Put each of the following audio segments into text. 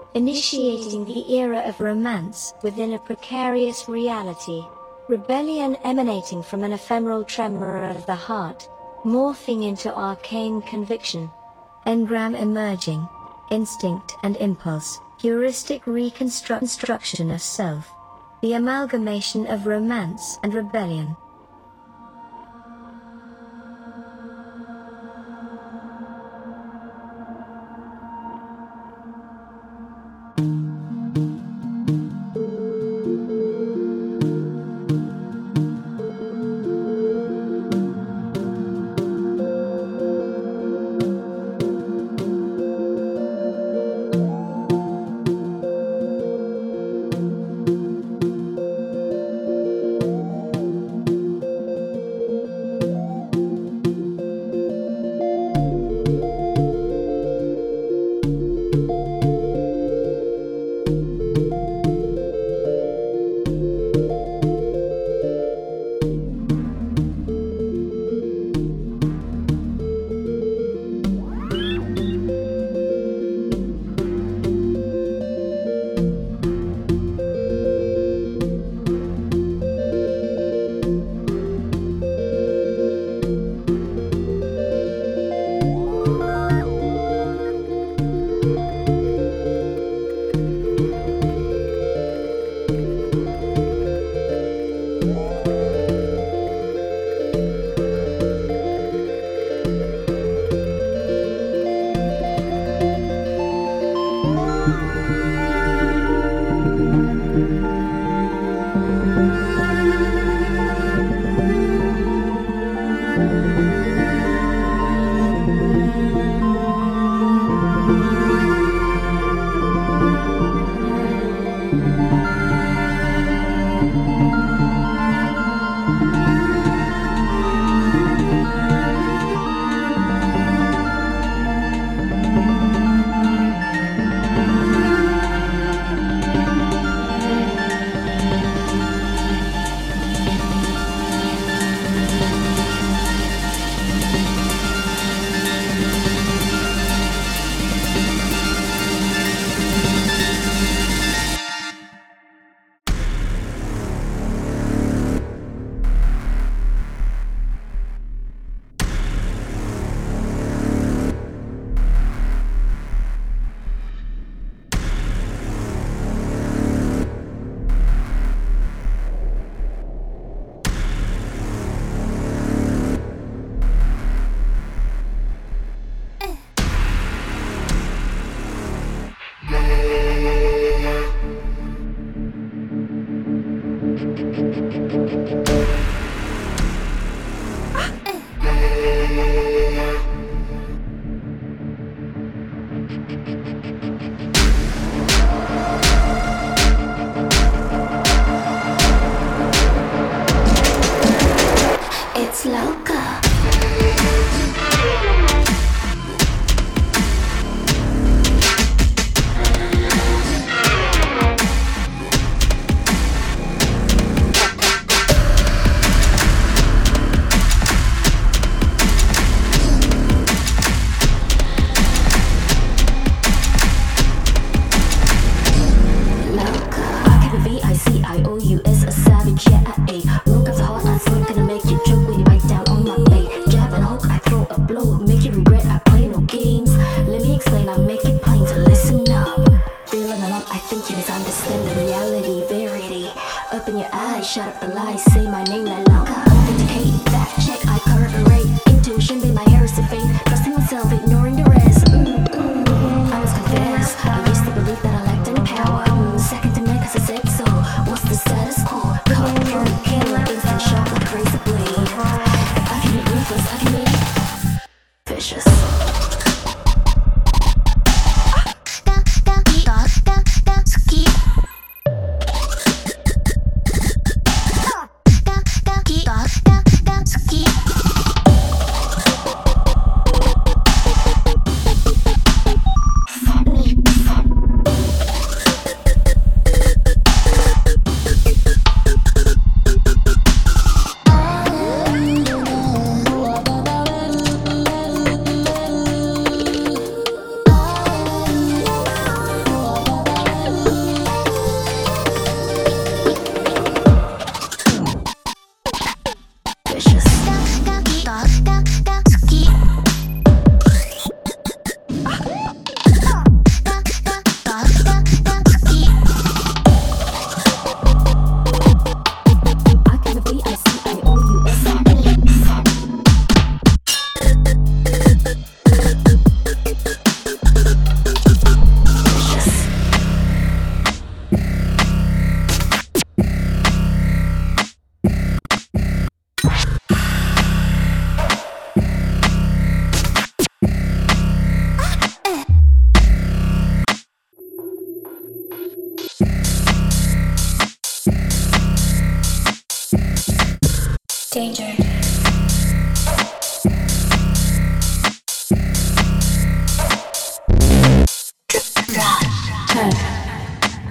initiating the era of romance within a precarious reality. Rebellion emanating from an ephemeral tremor of the heart, morphing into arcane conviction. Engram emerging, instinct and impulse, heuristic reconstruction of self. The amalgamation of romance and rebellion.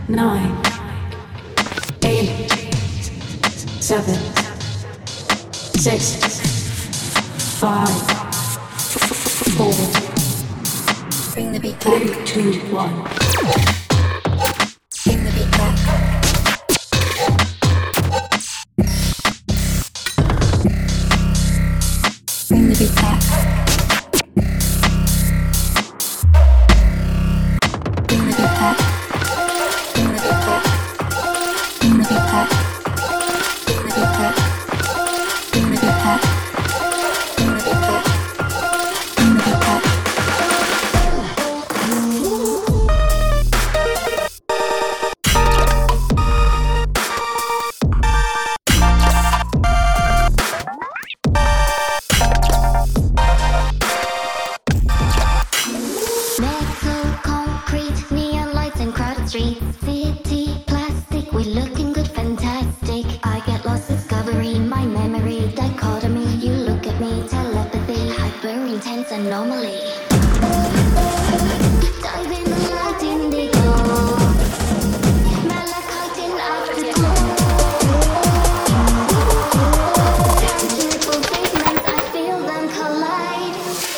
9, 8, 7, 6, 5, 4, bring the beat back. 3, 2, 1. Bring the beat back. Bring the beat back. Bring the beat back. Bring the beat back. Bring the beat back. Bring the beat back. Bring the beat back. Bring the beat back. Bring the beat back. Metal, concrete, neon lights and crowded streets. City, plastic, we're looking good, fantastic. I get lost discovering my memory dichotomy. You look at me, telepathy, hyper intense anomaly. Dive in the light indigo, malachite in afterglow. Tangible statements, I feel them collide.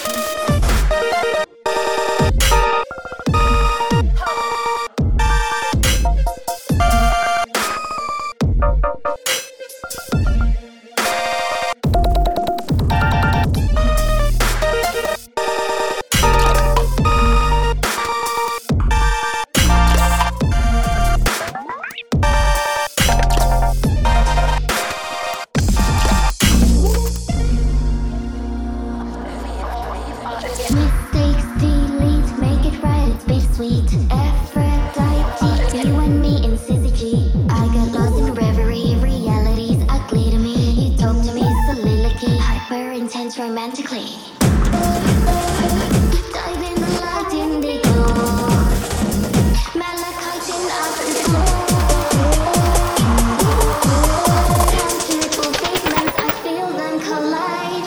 Mistakes delete, make it right, it's bittersweet. Aphrodite, you and me in syzygy. I got lost in reverie, reality's ugly to me. You talk to me soliloquy, hyper intense romantically. Dive in the light indigo, malachite in afterglow. Tangible statements, I feel them collide.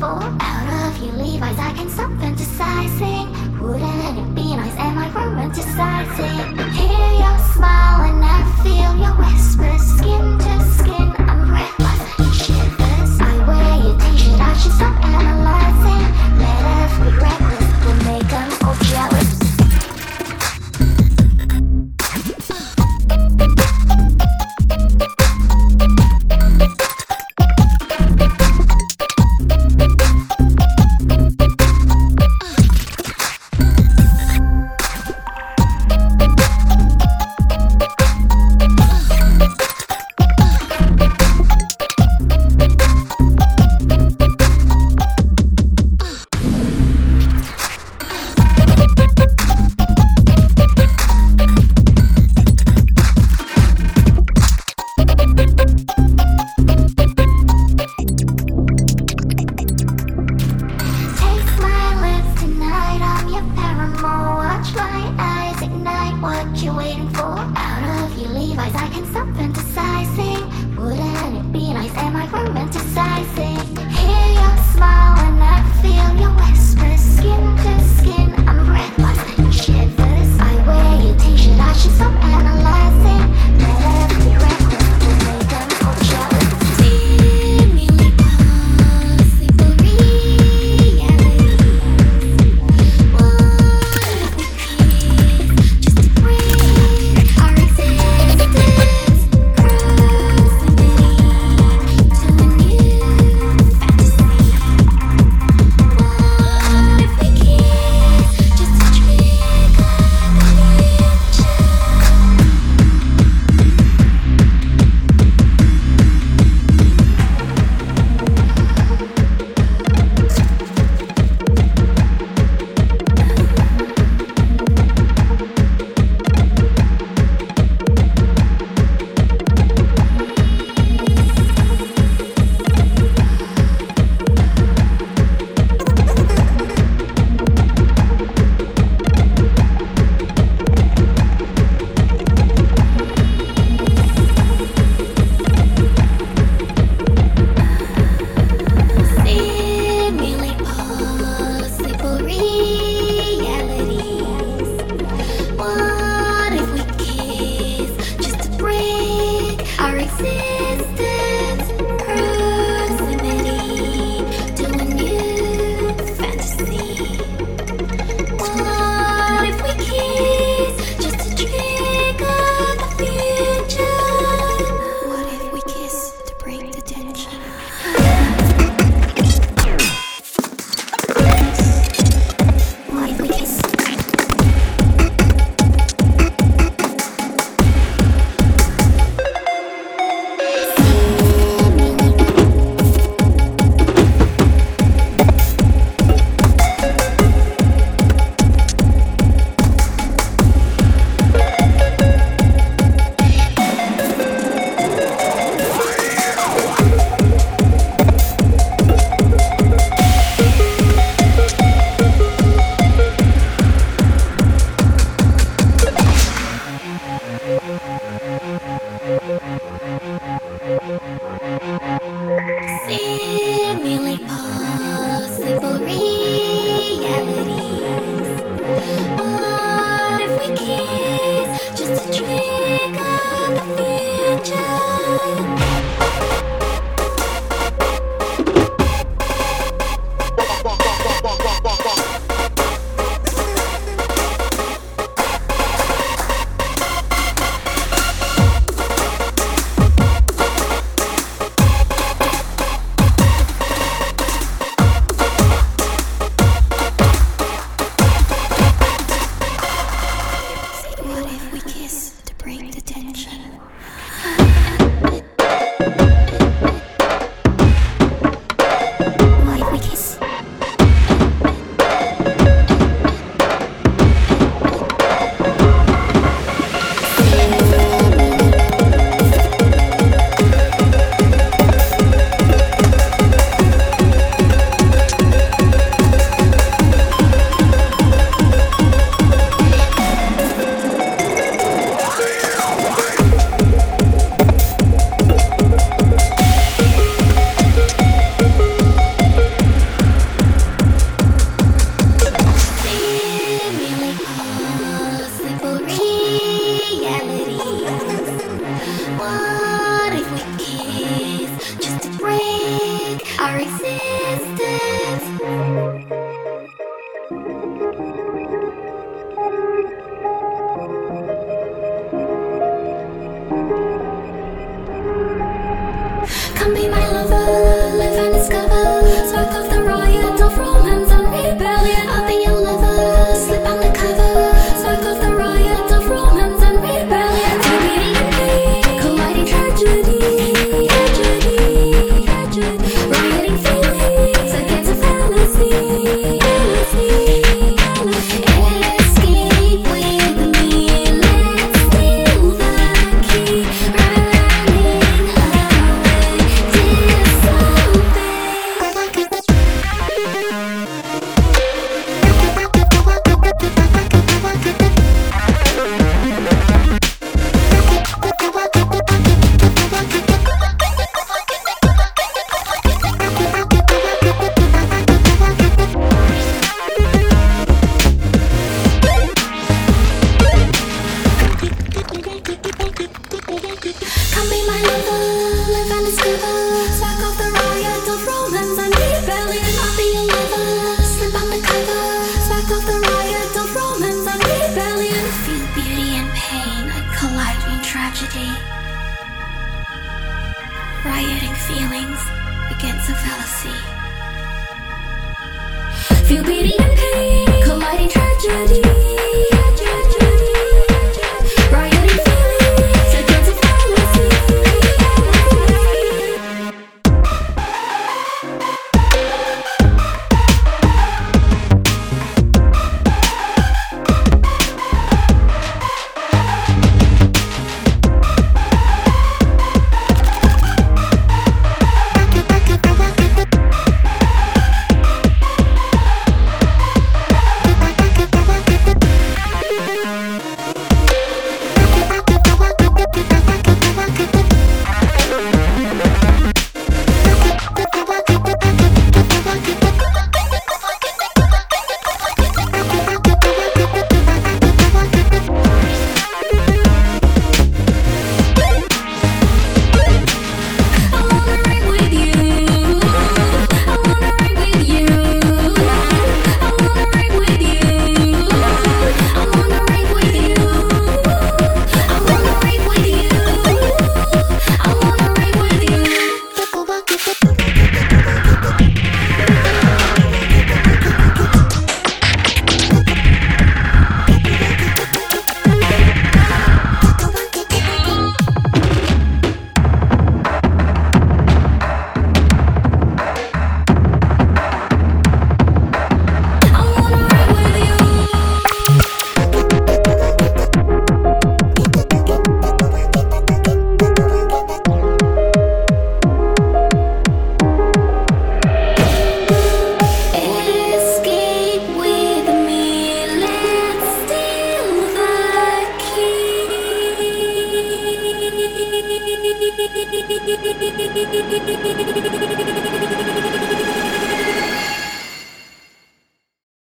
for? Out of your Levi's, I can stop fantasizing. Wouldn't it be nice? Am I romanticizing? Hear your smile and I feel your whispers. Skin to skin, I'm breathless and shivers. I wear your t-shirt, I should stop analyzing. Let us be reckless, we'll make them all jealous. Come be my lover, live and discover. Spark off the riot of romance and rebellion. I'll be your lover, slip undercover. Spark off the riot of romance and rebellion. Beauty and pain, colliding tragedy, tragedy, tragedy. Rioting feelings against a fallacy, fallacy, fallacy. Escape with me, let's steal the key. Running away, disobey. Come be my lover, live and discover. Spark off the riot of romance and rebellion. I'll be your lover, slip undercover. Spark off the riot of romance and rebellion. Feel beauty and pain, a colliding tragedy. Rioting feelings against a fallacy. Feel beauty and pain, colliding tragedy.